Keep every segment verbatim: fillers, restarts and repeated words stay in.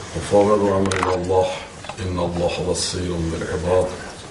وفوض أمري إلى الله إن الله بصير بالعباد.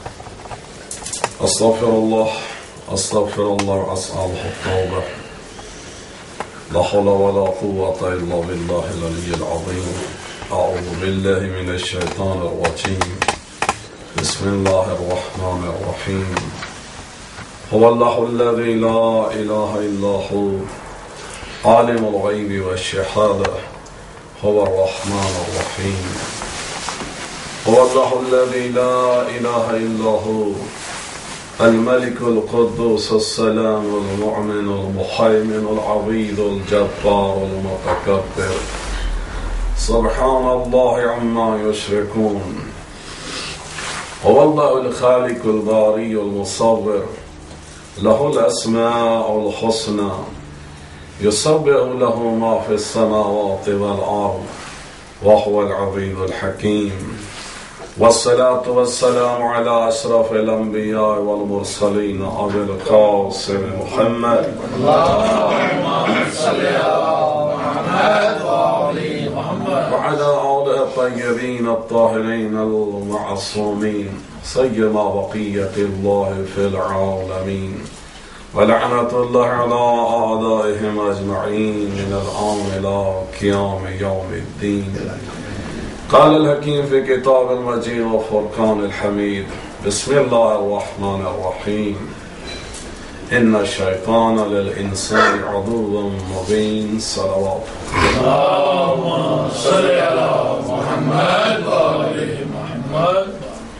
أستغفر الله أستغفر الله وأسأله التوبة. لا حول ولا قوة إلا بالله العلي العظيم. أعوذ بالله من الشيطان الرجيم. بسم الله الرحمن الرحيم. هو الله الذي لا إله إلا هو عالم الغيب والشهادة هو الرحمن الرحيم. هو الله الذي لا إله إلا هو الملك القدوس السلام المؤمن المهيمن العظيم الجبار المتكبر سبحان الله عما يشركون. هو الله الخالق الباري المصور له الأسماء الحسنى يسبح له ما في السماوات والأرض وهو العزيز الحكيم. والصلاة والسلام على أشرف الأنبياء والمرسلين أبي القاسم محمد اللهم صل على محمد وآل محمد وعلى آله الطيبين الطاهرين المعصومين سيما بقية الله في العالمين. ولعنة الله على أعدائهم أجمعين من الآن إلى قيام يوم الدين. قال الحكيم في كتاب المجيد وفرقان الحميد. بسم الله الرحمن الرحيم. إن الشيطان للإنسان عدو مبين. صلوات اللهم صل على محمد وآل محمد.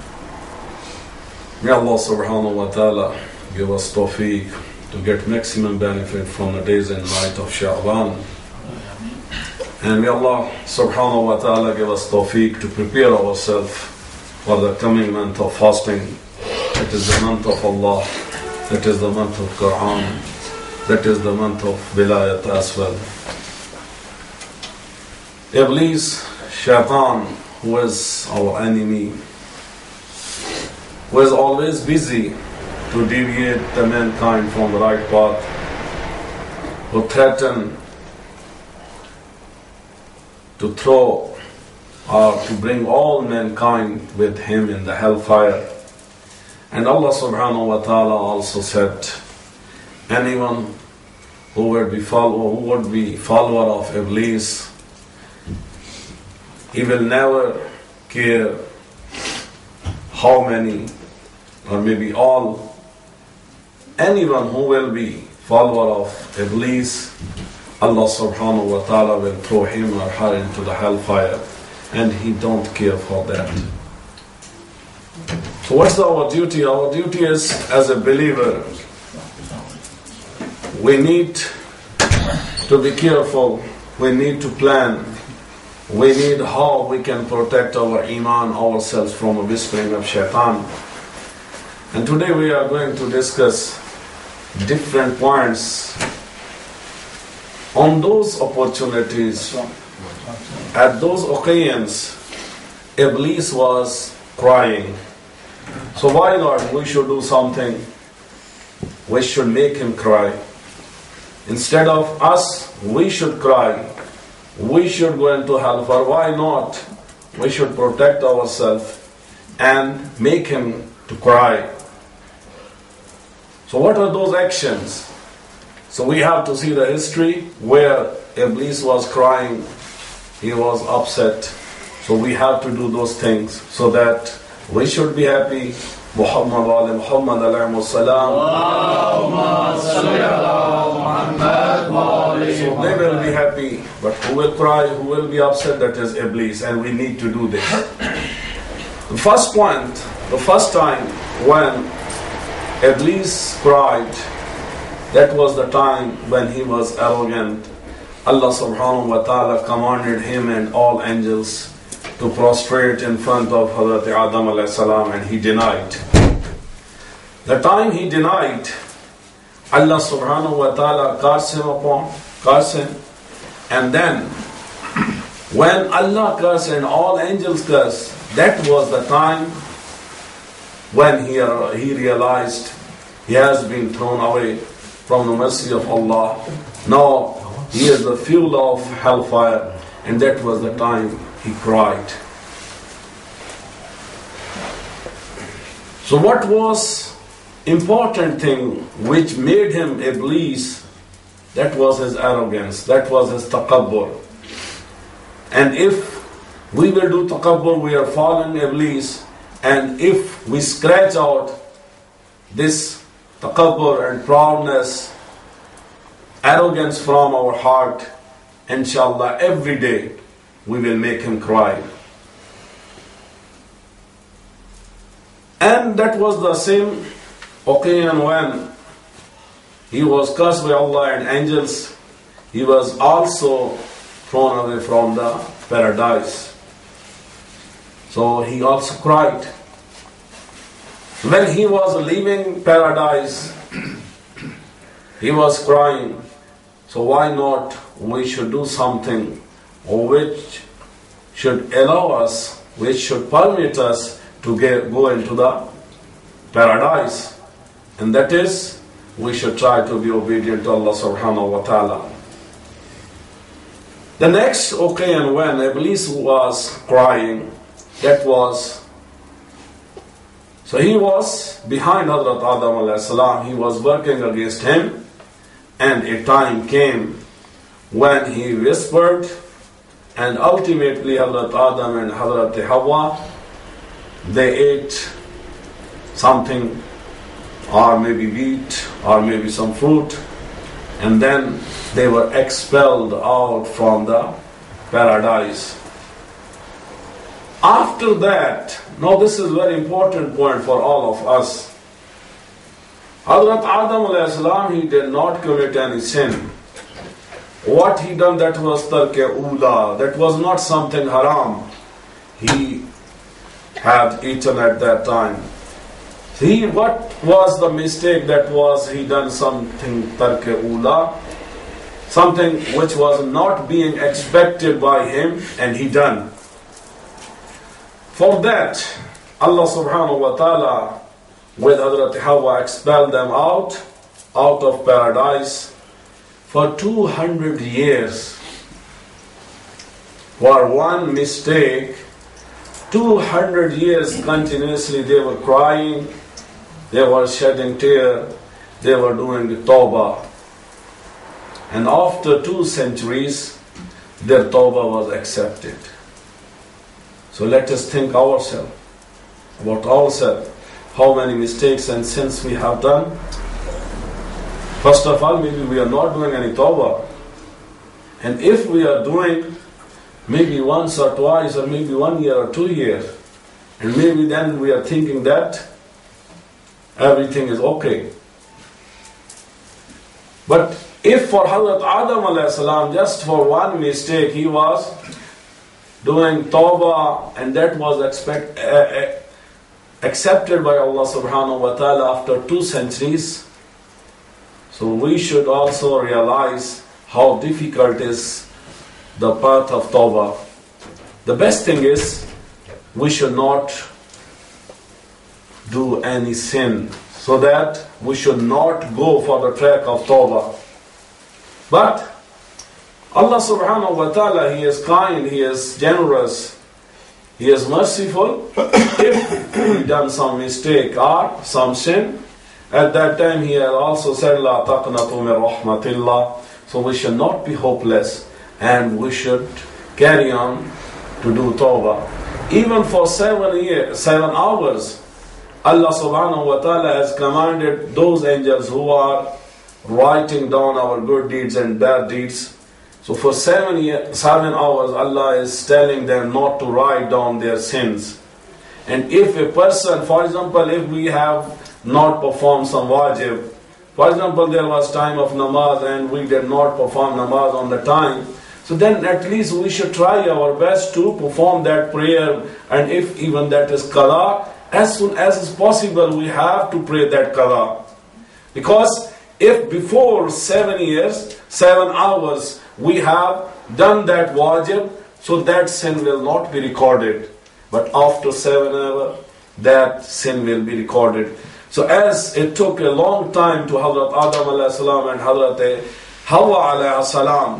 May Allah subhanahu wa ta'ala give us tawfiq to get maximum benefit from the days and night of Sha'ban. And may Allah subhanahu wa ta'ala give us tawfiq to prepare ourselves for the coming month of fasting. It is the month of Allah. It is the month of Quran. That is the month of Vilayat as well. Iblis, Shaitan, who is our enemy, who is always busy to deviate the mankind from the right path, who threaten to throw or to bring all mankind with him in the hellfire. And Allah subhanahu wa ta'ala also said, anyone who would be follower, who would be follower of Iblis, he will never care how many or maybe all. Anyone who will be follower of Iblis, Allah subhanahu wa ta'ala will throw him or her into the hellfire, and He don't care for that. So what's our duty? Our duty is, as a believer, we need to be careful, we need to plan, we need how we can protect our iman, ourselves from a whispering of shaitan. And today we are going to discuss different points on those opportunities. At those occasions, Iblis was crying. So why not we should do something? We should make him cry. Instead of us, we should cry. We should go into hellfire. Why not? We should protect ourselves and make him to cry. So what are those actions? So we have to see the history where Iblis was crying, he was upset. So we have to do those things so that we should be happy. Muhammad wa Muhammad alayhi salam. Allahumma salli ala Muhammad wa alayhi. So they will be happy, but who will cry, who will be upset? That is Iblis, and we need to do this. The first point, the first time when Iblis cried, that was the time when he was arrogant. Allah subhanahu wa ta'ala commanded him and all angels to prostrate in front of Hazrat Adam alayhi salam, and he denied. The time he denied, Allah subhanahu wa ta'ala cursed him upon, cursed him. And then, when Allah cursed and all angels cursed, that was the time when he, he realized he has been thrown away from the mercy of Allah. Now he is the fuel of hellfire, and that was the time he cried. So what was important thing which made him Iblis? That was his arrogance, that was his takabbur. And if we will do takabbur, we are fallen Iblis. And if we scratch out this takabbur and proudness, arrogance from our heart, inshallah, every day we will make him cry. And that was the same occasion when he was cursed by Allah and angels. He was also thrown away from the paradise. So he also cried. When he was leaving paradise, he was crying. So why not we should do something which should allow us, which should permit us to get, go into the paradise. And that is, we should try to be obedient to Allah subhanahu wa ta'ala. The next occasion when Iblis was crying, that was, so he was behind Hazrat Adam alayhi salam, he was working against him, and a time came when he whispered, and ultimately Hazrat Adam and Hazrat Hawa, they ate something, or maybe wheat, or maybe some fruit, and then they were expelled out from the paradise. After that, now this is a very important point for all of us. Hazrat Adam alayhi salam, he did not commit any sin. What he done, that was tarke ula, that was not something haram he had eaten at that time. See, what was the mistake that was he done something tarke ula, something which was not being expected by him, and he done. For that, Allah subhanahu wa ta'ala with Hazrat Hawa expelled them out, out of paradise for two hundred years. For one mistake, two hundred years continuously they were crying, they were shedding tears, they were doing the tawbah. And after two centuries, their tawbah was accepted. So let us think ourselves, about ourselves, how many mistakes and sins we have done. First of all, maybe we are not doing any tawbah. And if we are doing maybe once or twice or maybe one year or two years, and maybe then we are thinking that everything is okay. But if for Hazrat Adam alayhi salam, just for one mistake, he was doing tawbah, and that was expect, uh, accepted by Allah subhanahu wa ta'ala after two centuries, so we should also realize how difficult is the path of tawbah. The best thing is, we should not do any sin, so that we should not go for the track of tawbah. But Allah subhanahu wa ta'ala, He is kind, He is generous, He is merciful. If we done some mistake or some sin, at that time He has also said, La taqnatu min rahmatillah. So we should not be hopeless, and we should carry on to do tawbah. Even for seven years, seven hours, Allah subhanahu wa ta'ala has commanded those angels who are writing down our good deeds and bad deeds. So for seven, year, seven hours, Allah is telling them not to write down their sins. And if a person, for example, if we have not performed some wajib, for example, there was time of namaz and we did not perform namaz on the time, so then at least we should try our best to perform that prayer, and if even that is qada, as soon as is possible we have to pray that qada. Because if before seven years, seven hours, we have done that wajib, so that sin will not be recorded. But after seven hours, that sin will be recorded. So as it took a long time to Hazrat Adam alayhi salam and Hazrat Hawa alayhi salam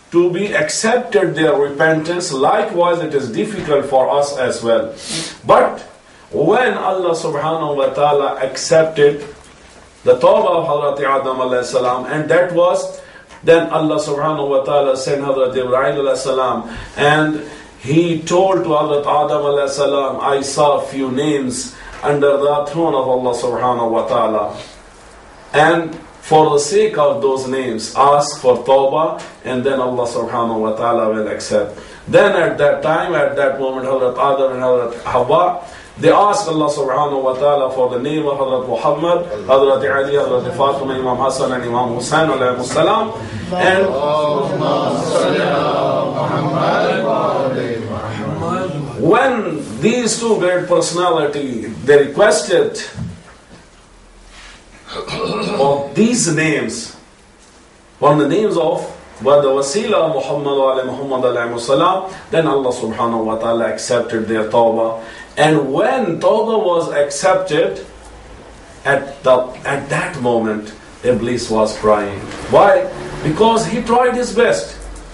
to be accepted their repentance. Likewise, it is difficult for us as well. But when Allah subhanahu wa ta'ala accepted the tawbah of Hazrat Adam alayhi salam, and that was, then Allah subhanahu wa ta'ala sent Hazrat Ibrahim alayhi salam, and he told to Hazrat Adam alayhi salam, I saw a few names under the throne of Allah subhanahu wa ta'ala, and for the sake of those names, ask for tawbah, and then Allah subhanahu wa ta'ala will accept. Then at that time, at that moment, Hazrat Adam and Hazrat Hawa, they asked Allah subhanahu wa ta'ala for the name of Hazrat Muhammad, Hazrat Ali, Hazrat Fatima, Imam Hassan and Imam Hussain alayhi salam. And when these two great personalities, they requested of these names, from the names of wa the wasila Muhammad wa Muhammad alayhi salam, then Allah subhanahu wa ta'ala accepted their tawbah. And when tawbah was accepted, at the at that moment, Iblis was crying. Why? Because he tried his best.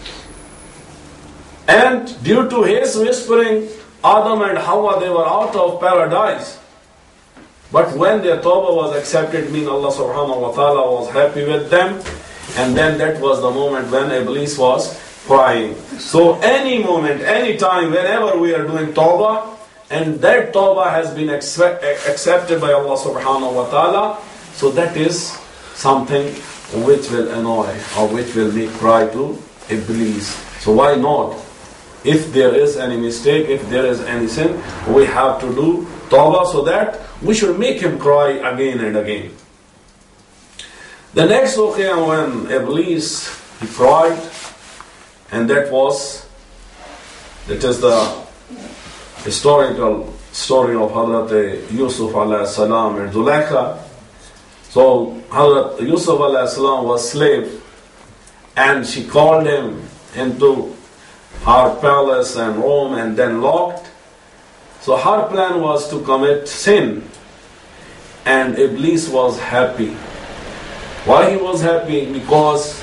And due to his whispering, Adam and Hawa, they were out of paradise. But when their tawbah was accepted, mean Allah subhanahu wa ta'ala was happy with them. And then that was the moment when Iblis was crying. So any moment, any time, whenever we are doing tawbah, and that tawbah has been accepted by Allah subhanahu wa ta'ala, so that is something which will annoy or which will make cry to Iblis. So why not? If there is any mistake, if there is any sin, we have to do tawbah so that we should make him cry again and again. The next occasion when Iblis, he cried, and that was, that is the historical story of Hazrat Yusuf alayhi salam and Zulaikha. So Hazrat Yusuf alayhi salam was slave, and she called him into her palace and room and then locked. So her plan was to commit sin, and Iblis was happy. Why he was happy? Because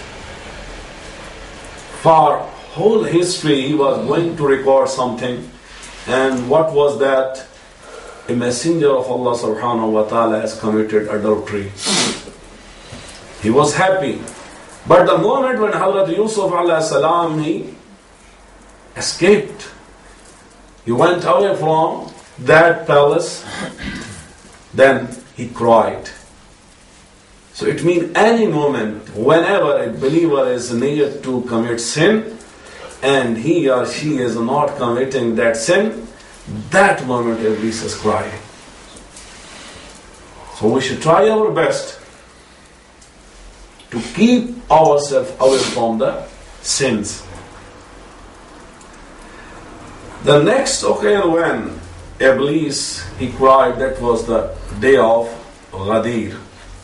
for whole history he was going to record something. And what was that? A messenger of Allah subhanahu wa ta'ala has committed adultery. He was happy. But the moment when Hazrat Yusuf alayhi salam, he escaped, he went away from that palace, then he cried. So it means any moment, whenever a believer is near to commit sin, and he or she is not committing that sin, that moment Iblis is crying. So we should try our best to keep ourselves away from the sins. The next occasion when Iblis, he cried, that was the day of Ghadir.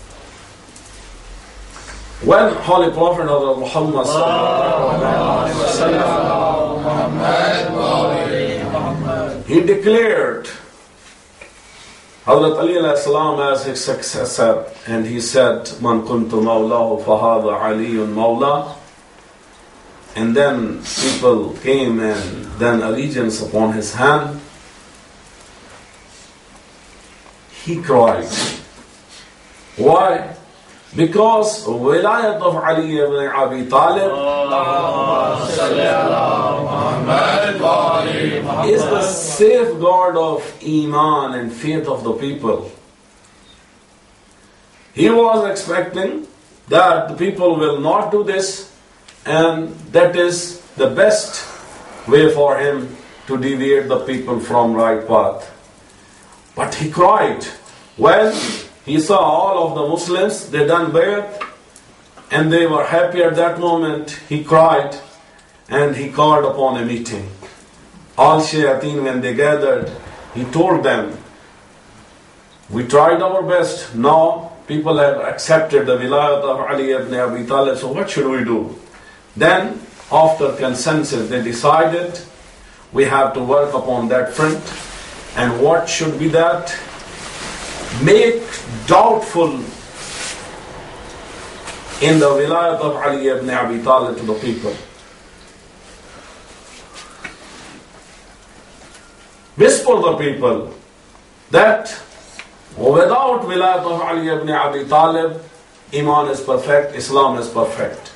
When Holy Prophet of Muhammad he declared Hazrat Ali alayhi salam as his successor, and he said, Man kuntu mawlahu fahada aliyun mawla. And then people came and then allegiance upon his hand. He cried. Why? Because wilayat of Ali ibn Abi Talib is the safeguard of Iman and faith of the people. He was expecting that the people will not do this, and that is the best way for him to deviate the people from right path. But he cried when he saw all of the Muslims, they done bayat, and they were happy at that moment. He cried, and he called upon a meeting. All shayateen, when they gathered, he told them, we tried our best, now people have accepted the wilayat of Ali ibn Abi Talib, so what should we do? Then, after consensus, they decided, we have to work upon that front. And what should be that? Make doubtful in the wilayat of Ali ibn Abi Talib to the people. whisper the people that without wilayat of Ali ibn Abi Talib, Iman is perfect, Islam is perfect.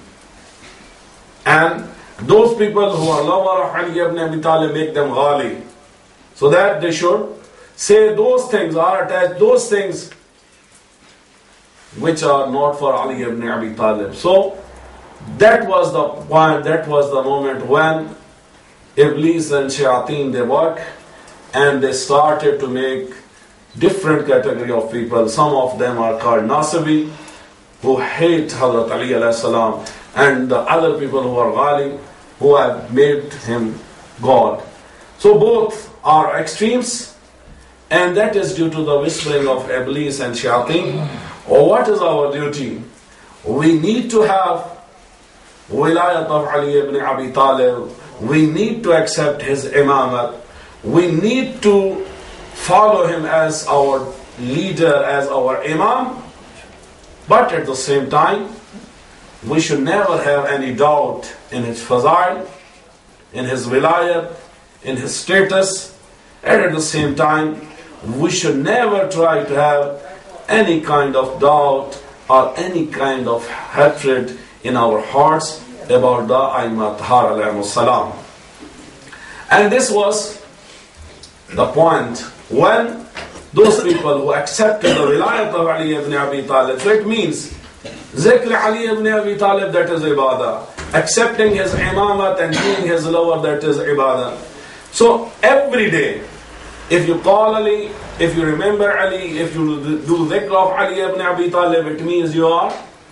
And those people who are lover of Ali ibn Abi Talib, make them ghali, so that they should say those things, are attached, those things which are not for Ali ibn Abi Talib. So that was the point, that was the moment when Iblis and Shayateen, they work, and they started to make different category of people. Some of them are called Nasibi, who hate Hazrat Ali alayhi salam, and the other people who are Ghali, who have made him God. So both are extremes, and that is due to the whispering of Iblis and Shayateen. Or what is our duty? We need to have wilayat of Ali ibn Abi Talib. We need to accept his imamat. We need to follow him as our leader, as our imam. But at the same time, we should never have any doubt in his fazail, in his wilayat, in his status. And at the same time, we should never try to have any kind of doubt or any kind of hatred in our hearts about the A'immat alayhimus salam. And this was the point when those people who accepted the wilayat of Ali ibn Abi Talib, so it means Zikr Ali ibn Abi Talib, that is ibadah. Accepting his imamat and being his lover, that is ibadah. So every day, if you call Ali, if you remember Ali, if you do dhikr of Ali ibn Abi Talib, it means you are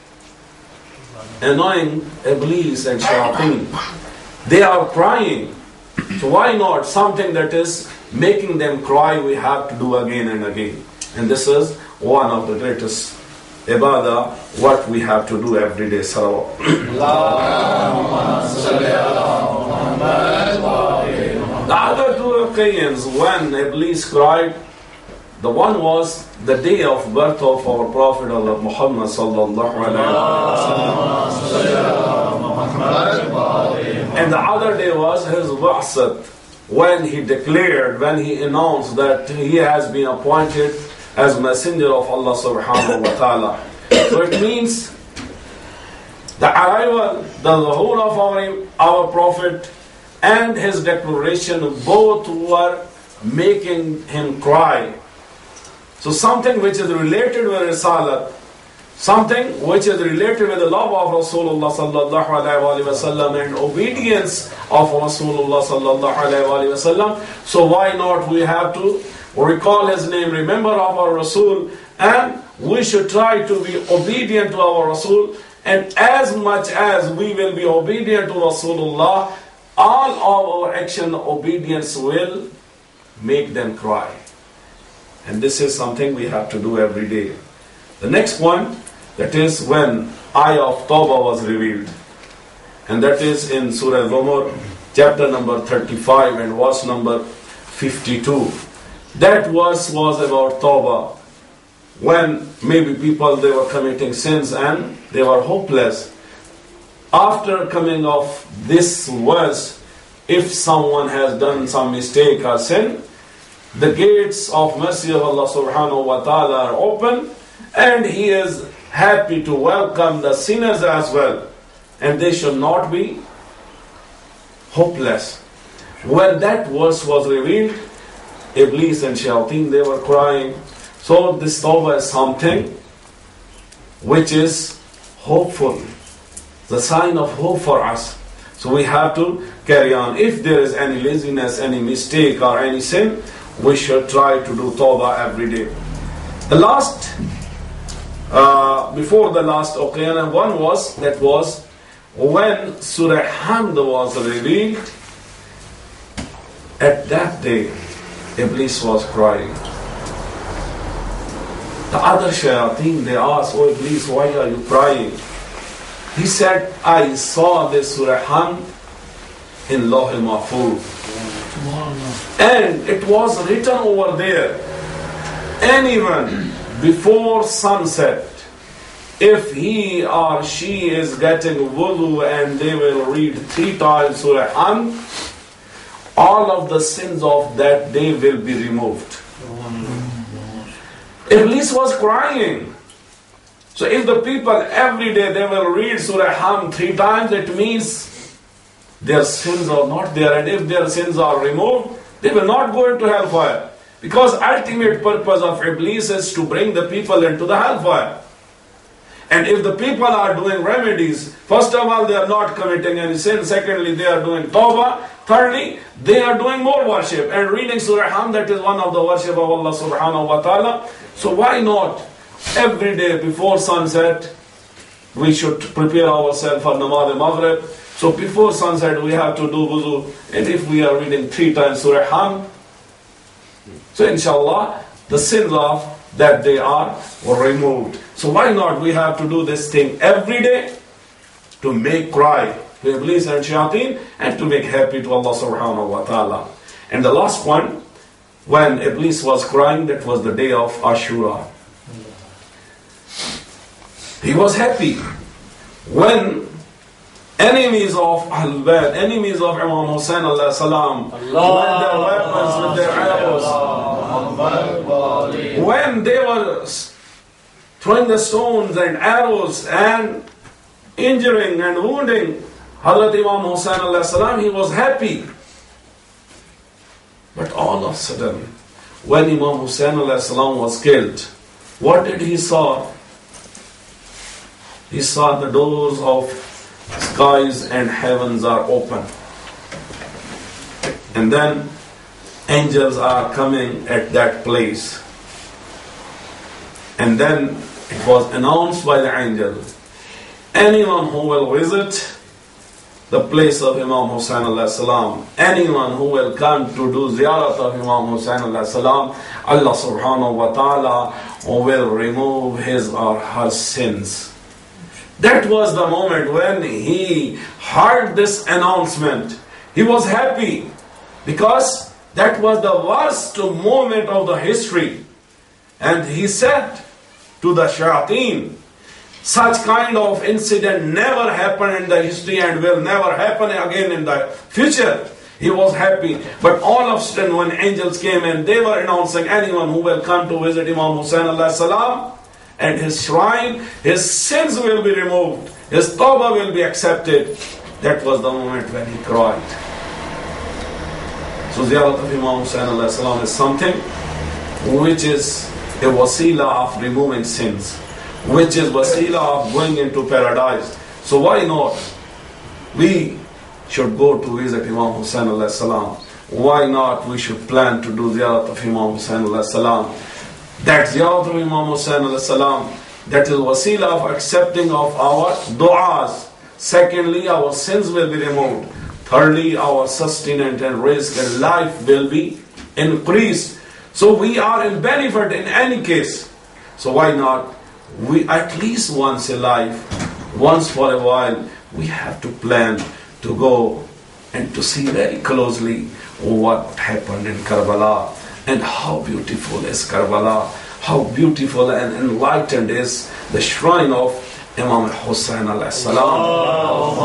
annoying Iblis and Shayateen. They are crying. So why not something that is making them cry, we have to do again and again. And this is one of the greatest ibadah, what we have to do every day. Salawat. The other two occasions when Iblis cried, the one was the day of birth of our Prophet Allah Muhammad sallallahu alaihi wasallam, and the other day was his ba'sat, when he declared, when he announced that he has been appointed as messenger of Allah subhanahu wa ta'ala. So it means the arrival, the zuhur of our, our Prophet and his declaration, both were making him cry. So something which is related with Risalat, something which is related with the love of Rasulullah sallallahu alaihi wasallam and obedience of Rasulullah sallallahu alaihi wasallam. So why not we have to recall his name, remember of our Rasul, and we should try to be obedient to our Rasul. And as much as we will be obedient to Rasulullah, all of our action obedience will make them cry. And this is something we have to do every day. The next one, that is when ayah of Tawbah was revealed. And that is in Surah Zumar, chapter number thirty-five and verse number fifty-two. That verse was about Tawbah. When maybe people, they were committing sins and they were hopeless. After coming of this verse, if someone has done some mistake or sin, the gates of mercy of Allah subhanahu wa ta'ala are open, and He is happy to welcome the sinners as well. And they should not be hopeless. When that verse was revealed, Iblis and Shayateen, they were crying. So this tawbah is something which is hopeful, the sign of hope for us. So we have to carry on. If there is any laziness, any mistake or any sin, we should try to do tawbah every day. The last, uh, before the last occasion, one was, that was when Surah Hamd was revealed. At that day, Iblis was crying. The other shayateen, they asked, "Oh Iblis, why are you crying?" He said, "I saw this Surah Hamd in Lawh Mahfuz. And it was written over there, anyone before sunset, if he or she is getting wudu and they will read three times Surah Hamd, all of the sins of that day will be removed. Iblis was crying. So if the people every day they will read Surah Ham three times, it means their sins are not there. And if their sins are removed, they will not go into hellfire. Because ultimate purpose of Iblis is to bring the people into the hellfire. And if the people are doing remedies, first of all, they are not committing any sin. Secondly, they are doing tawbah. Thirdly, they are doing more worship. And reading Surah Ham, that is one of the worship of Allah subhanahu wa ta'ala. So why not every day before sunset, we should prepare ourselves for Namaz al-Maghrib. So before sunset, we have to do wuzu. And if we are reading three times Surah Ham, so inshallah, the sins of that day are removed. So why not we have to do this thing every day to make cry to Iblis and Shayateen and to make happy to Allah subhanahu wa ta'ala. And the last one, when Iblis was crying, that was the day of Ashura. He was happy when enemies of Al-Bayt, enemies of Imam Hussain alayhi salam, with their weapons, with their arrows, when they were throwing the stones and arrows and injuring and wounding Hazrat Imam Hussain alayhi salam, he was happy. But all of a sudden, when Imam Hussain alayhi salam was killed, what did he saw? He saw the doors of skies and heavens are open. And then angels are coming at that place. And then it was announced by the angel, anyone who will visit the place of Imam Hussain alayhi salam, anyone who will come to do ziyarat of Imam Hussain alayhi salam, Allah subhanahu wa ta'ala will remove his or her sins. That was the moment when he heard this announcement. He was happy because that was the worst moment of the history. And he said to the Shayateen, such kind of incident never happened in the history and will never happen again in the future. He was happy. But all of a sudden when angels came and they were announcing anyone who will come to visit Imam Hussain alayhi salam and his shrine, his sins will be removed, his tawbah will be accepted. That was the moment when he cried. So ziyarat of Imam Hussain alayhi salam is something which is a wasila of removing sins, which is wasila of going into paradise. So why not? We should go to visit Imam Hussain alayhi salam. Why not we should plan to do ziyarat of Imam Hussain alayhi salam? That ziyarat of Imam Hussain alayhi salam, that is wasila of accepting of our du'as. Secondly, our sins will be removed. Thirdly, our sustenance and risk and life will be increased. So we are in benefit in any case. So why not? We at least once a life, once for a while, we have to plan to go and to see very closely what happened in Karbala and how beautiful is Karbala, how beautiful and enlightened is the shrine of Imam Hussain alayhi salam.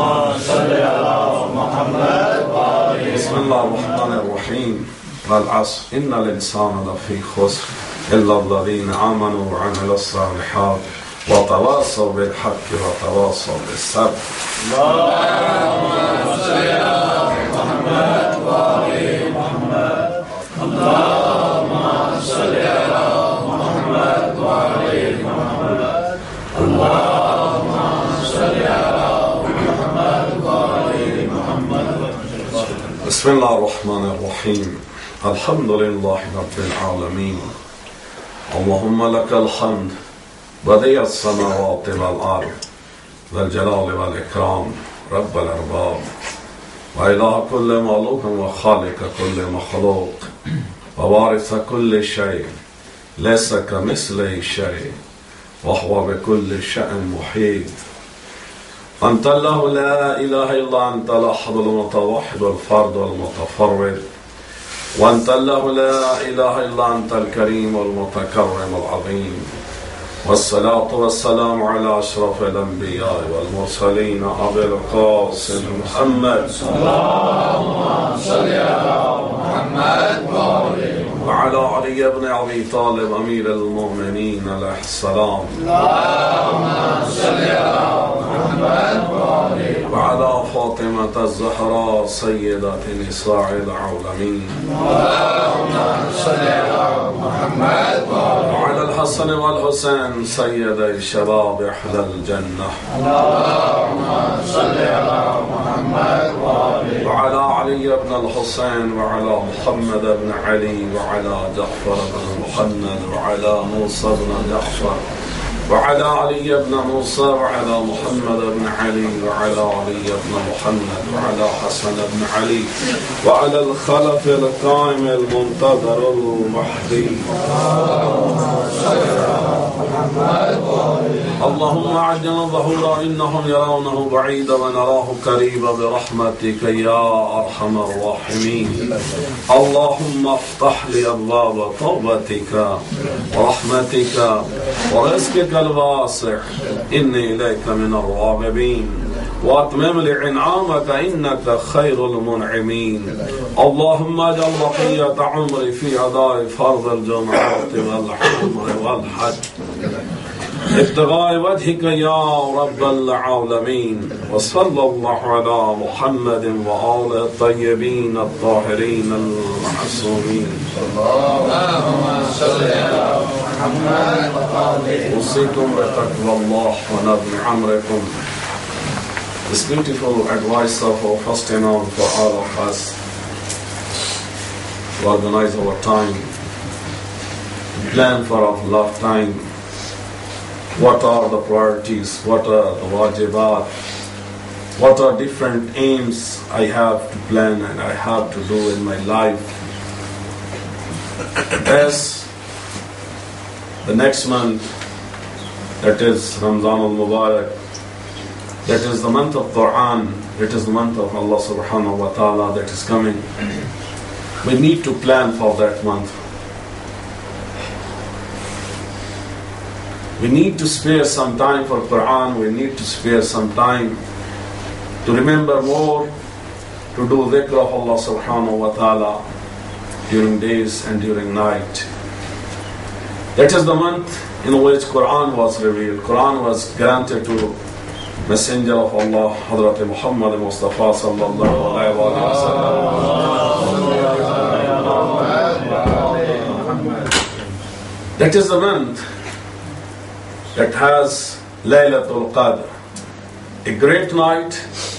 Bismillah ar-Rahman ar-Rahim. Wal-'asr, inna al-insana lafi khusr illa alladhina amanu wa 'amilu s-salihat wa tawasaw bil-haqqi wa tawasaw bis-sabr. Allahumma salli ala Muhammad wa ali Muhammad. Allahumma salli ala Muhammad wa ali Muhammad. Allahumma salli ala Muhammad wa ali Muhammad. Bismillah ar-Rahman ar-Rahim. Alhamdulillahi Rabbil Alameen. Allahumma laka al-hamd badi'a as-samawati wal-ard dhal jalali wal-ikram Rabb al-arbab wa ilaha kulli makhluq wa khaliqa kulli makhluq wa waritha kulli shay laysa kamithlihi shay wa huwa bi kulli shay'in muhit. Anta Allahu la ilaha illa anta al-ahad al-mutawahhid wal-fard wal-mutafarrid. وأنت الله لا إله إلا أنت الكريم والمتكرم العظيم والصلاة والسلام على أشرف الأنبياء والمرسلين أبي القاسم محمد اللهم صل على محمد وعلى علي بن أبي طالب أمير المؤمنين عليه السلام اللهم صل على محمد وعلى فاطمة الزهراء سيدة نساء العالمين اللهم صل على محمد وعلى الحسن والحسين سيدي شباب أهل الجنة اللهم صل على محمد وعلى علي بن الحسين وعلى محمد بن علي وعلى جعفر بن محمد وعلى موسى بن جعفر وعلى علي بن موسى وعلى محمد بن علي وعلى علي بن محمد وعلى حسن بن علي وعلى الخلف القائم المنتظر المهدي اللهم أعجل ظهورا إنهم يرونه بعيدا ونراه قريبا برحمتك يا أرحم الراحمين. اللهم افتح لي أبواب توبتك ورحمتك ورزقك الواسع إني إليك من الراغبين وأتمم لي إنعامك إنك خير المنعمين. اللهم اجعل بقية عمري في أداء فرض الجمعات والعمر والحج ابتغاء وجهك يا رب العالمين. وصلى الله على محمد وآله الطيبين الطاهرين المعصومين. اللهم صل على محمد أوصيكم بتقوى الله ونظم عمركم. This beautiful advice of our first Imam for all of us to organize our time, to plan for our lifetime. What are the priorities? What are the wajibat? What are different aims I have to plan and I have to do in my life? As the next month, that is Ramzan al-Mubarak, that is the month of Quran, that is the month of Allah subhanahu wa ta'ala that is coming. We need to plan for that month. We need to spare some time for Quran, we need to spare some time to remember more, to do dhikr of Allah subhanahu wa ta'ala during days and during night. That is the month in which Quran was revealed. Quran was granted to Messenger of Allah, Hazrat Muhammad Mustafa sallallahu alayhi wa sallam. That is the month that has Laylatul Qadr, a great night,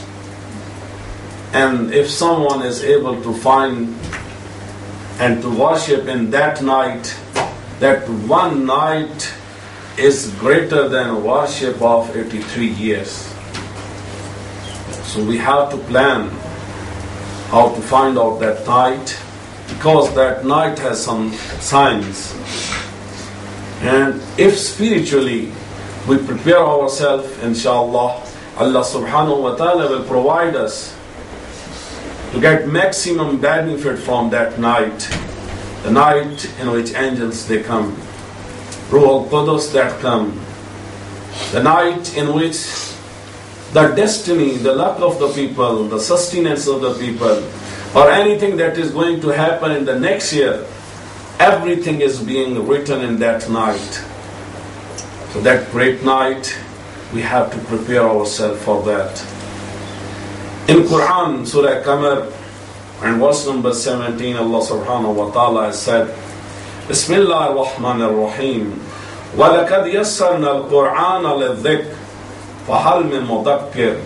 and if someone is able to find and to worship in that night, that one night is greater than worship of eighty-three years. So we have to plan how to find out that night, because that night has some signs. And if spiritually we prepare ourselves, inshallah, Allah subhanahu wa ta'ala will provide us to get maximum benefit from that night, the night in which angels they come, Ruh al-Qudus that come, the night in which the destiny, the luck of the people, the sustenance of the people, or anything that is going to happen in the next year, everything is being written in that night. So that great night, we have to prepare ourselves for that. In Quran, Surah Qamar, and verse number seventeen, Allah subhanahu wa ta'ala has said, Bismillah ar-Rahman ar-Rahim, وَلَقَدْ يَسَّرْنَا الْقُرْآنَ لِلذِّكْرِ فَهَلْ مِن مُدَكِّرٍ.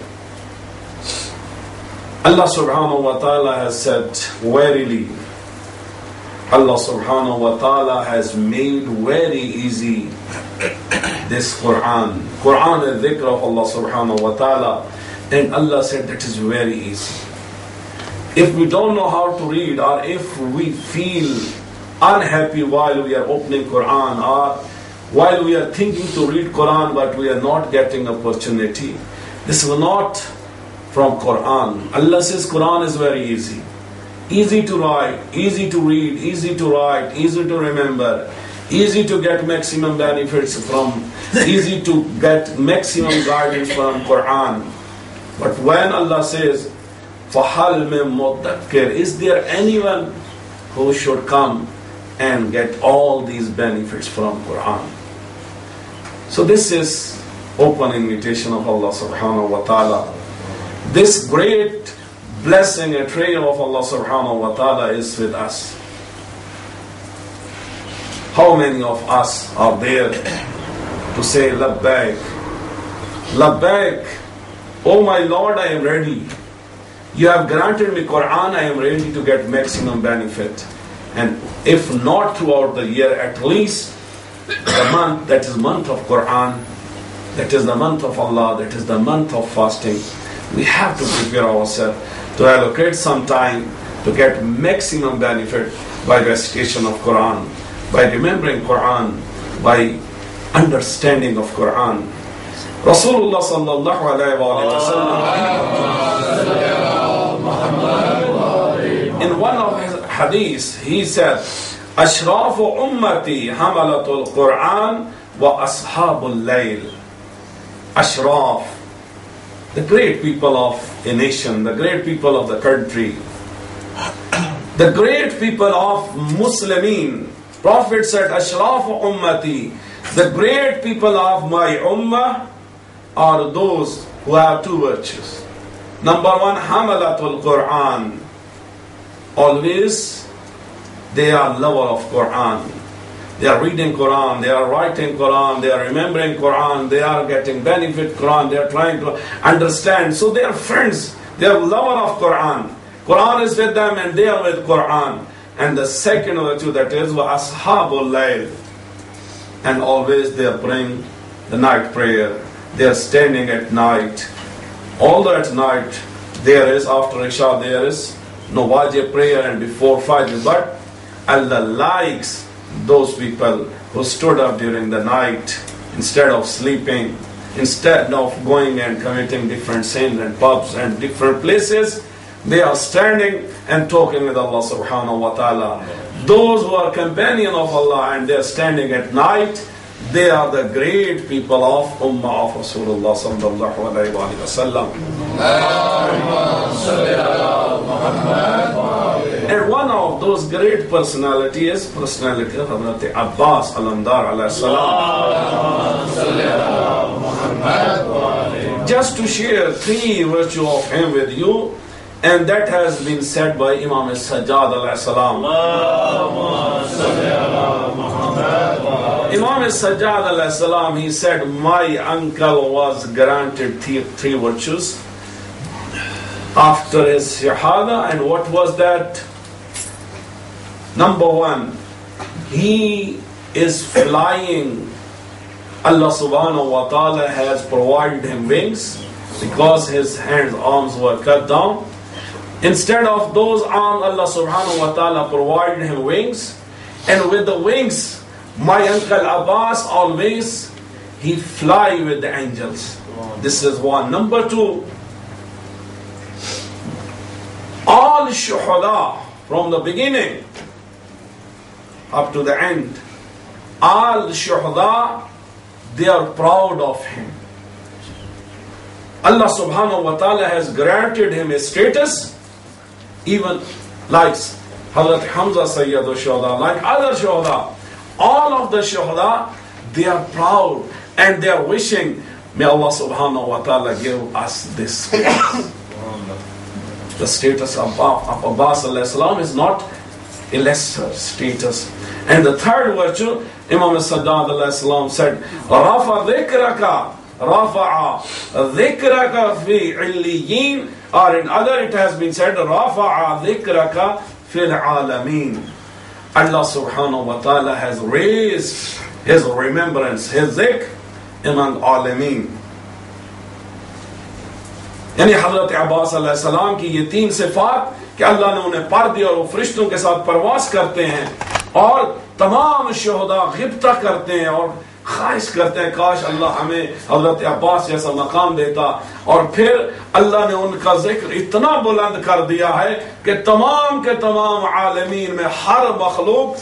Allah subhanahu wa ta'ala has said, verily, Allah subhanahu wa ta'ala has made very easy this Quran. Quran is dhikr of Allah subhanahu wa ta'ala. And Allah said that is very easy. If we don't know how to read, or if we feel unhappy while we are opening Quran, or while we are thinking to read Quran but we are not getting opportunity, this is not from Quran. Allah says Quran is very easy. Easy to write, easy to read, easy to write, easy to remember, easy to get maximum benefits from, easy to get maximum guidance from Quran. But when Allah says, فَحَلْ مِن مُدَّكِّرٍ, is there anyone who should come and get all these benefits from Quran? So this is open invitation of Allah subhanahu wa ta'ala. This great blessing and trail of Allah subhanahu wa ta'ala is with us. How many of us are there to say, Labbaik, Labbaik, oh my Lord, I am ready. You have granted me Quran, I am ready to get maximum benefit. And if not throughout the year, at least the month, that is month of Quran, that is the month of Allah, that is the month of fasting, we have to prepare ourselves to allocate some time to get maximum benefit by recitation of Quran, by remembering Quran, by understanding of Quran. Rasulullah sallallahu alayhi wa sallam, in one of his hadiths, he said, Ashrafu ummati hamalatul Quran wa ashabul layl. Ashraf, the great people of a nation, the great people of the country, the great people of Muslimin. Prophet said, Ashrafu ummati, the great people of my ummah are those who have two virtues. Number one, hamalatul Quran. Always they are lover of Quran. They are reading Quran, they are writing Quran, they are remembering Quran, they are getting benefit Quran, they are trying to understand. So they are friends, they are lover of Quran. Quran is with them and they are with Quran. And the second virtue, that is wa ashabul layl. And always they are praying the night prayer. They are standing at night. Although at night there is, after Isha there is no wajib prayer and before Fajr, but Allah likes those people who stood up during the night instead of sleeping, instead of going and committing different sins and pubs and different places. They are standing and talking with Allah subhanahu wa ta'ala. Those who are companion of Allah and they are standing at night, they are the great people of Ummah of Rasulullah sallallahu alayhi wa sallam. And one of those great personalities, personality of Hazrat Abbas al-Andar alayhi salam. Just to share three virtues of him with you, and that has been said by Imam al-Sajjad alayhi salam. Imam al-Sajjad alayhi salam, he said, my uncle was granted three, three virtues after his shahada. And what was that? Number one, he is flying. Allah subhanahu wa ta'ala has provided him wings because his hands, arms were cut down. Instead of those arms, Allah subhanahu wa ta'ala provided him wings. And with the wings, my uncle Abbas always, he fly with the angels. This is one. Number two, all shuhada from the beginning up to the end, all shuhada, they are proud of him. Allah subhanahu wa ta'ala has granted him a status, even like Hazrat Hamza Sayyid al-Shuhada, like other shuhada. All of the shuhada, they are proud and they are wishing, may Allah subhanahu wa ta'ala give us this status. The status of, of Abbas alayhi salam is not a lesser status. And the third virtue, Imam al-Sajjad alayhi salam said, Rafa dhikraka, Rafa'a dhikraka fi illiyin, or in other it has been said, Rafa'a dhikraka fil alameen. Allah subhanahu wa ta'ala has raised his remembrance, his dhikr among alameen. यानी हज़रत अब्बास अलैहि सलाम की ये तीन सिफात कि अल्लाह ने उन्हें पढ़ दिया और वो फरिश्तों के साथ परवास करते हैं और तमाम शुहदा गिब्ता करते हैं और ख्वाहिश करते हैं काश अल्लाह हमें हज़रत अब्बास जैसा मकाम देता। और फिर अल्लाह ने उनका जिक्र इतना बुलंद कर दिया है कि तमाम के तमाम आलमीन में हर मखलूक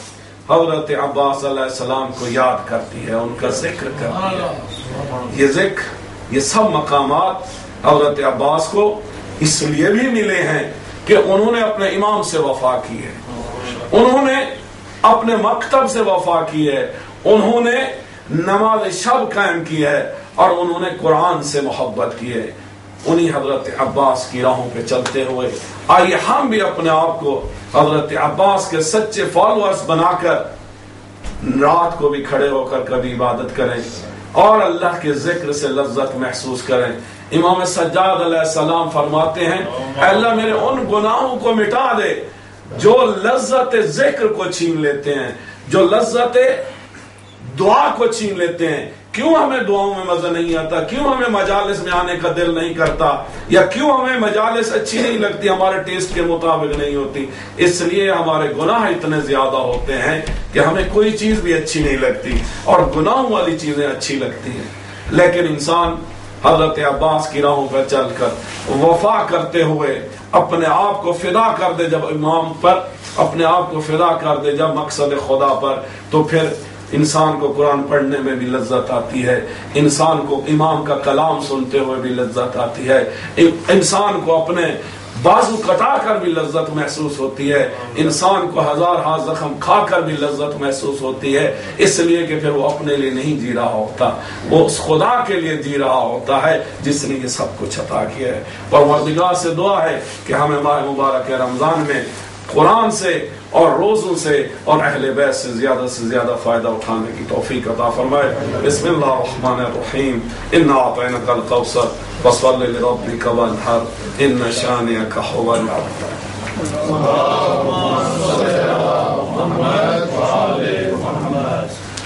हजरत अब्बास अलैहिस्सलाम को याद करती है, उनका जिक्र करती है। ये जिक्र, ये सब मकामात हजरत अब्बास को इसलिए भी मिले हैं कि उन्होंने अपने इमाम से वफा की है, उन्होंने अपने मकतब से वफा की है, उन्होंने नमाज शब कायम की है और उन्होंने कुरान से मोहब्बत की है। उन्हीं हजरत अब्बास की राहों पे चलते हुए आइए हम भी अपने आप को हजरत अब्बास के सच्चे फॉलोअर्स बनाकर रात को भी खड़े होकर कभी इबादत करें और अल्लाह के जिक्र से लज्जत महसूस करें। इमाम सज्जाद अलैहिस्सलाम फरमाते हैं, अल्लाह मेरे उन गुनाहों को मिटा दे जो लज्जत जिक्र को छीन लेते हैं, जो लज्जत दुआ को छीन लेते हैं। क्यों हमें दुआओं में मजा नहीं आता, क्यों हमें मजालिस में आने का दिल नहीं करता, या क्यों हमें मजालिस अच्छी नहीं लगती, हमारे टेस्ट के मुताबिक नहीं होती? इसलिए हमारे गुनाह इतने ज्यादा होते हैं कि हमें कोई चीज भी अच्छी नहीं लगती और गुनाहों वाली चीजें अच्छी लगती हैं। लेकिन इंसान हजरत अब्बास की राहों पर चलकर वफा करते हुए अपने आप को फिदा कर दे, जब इमाम पर अपने आप को फिदा कर दे, जब मकसद खुदा पर, तो फिर इंसान को कुरान पढ़ने में भी लज्जत आती है, इंसान को इमाम का कलाम सुनते हुए भी लज्जत आती है, इंसान को अपने बाजू कटाकर भी लज्जत महसूस होती है, इंसान को हजार हाथ जख्म खाकर भी लज्जत महसूस होती है। इसलिए कि फिर वो अपने लिए नहीं जी रहा होता, वो उस खुदा के लिए जी रहा होता है जिसने ये सब कुछ अता किया है। और परवरदिगार से दुआ है कि हमें माह मुबारक रमजान में कुरान से और रोजों से और अहले बैत से ज्यादा से ज्यादा फायदा उठाने की तौफीक अता फरमाए। बिस्मिल्लाह रहमान रहीम। इन्ना अतैनाकल कौसर फसल्लि लिरब्बिका वन्हर इन्न शानिअका हुवल अबतर।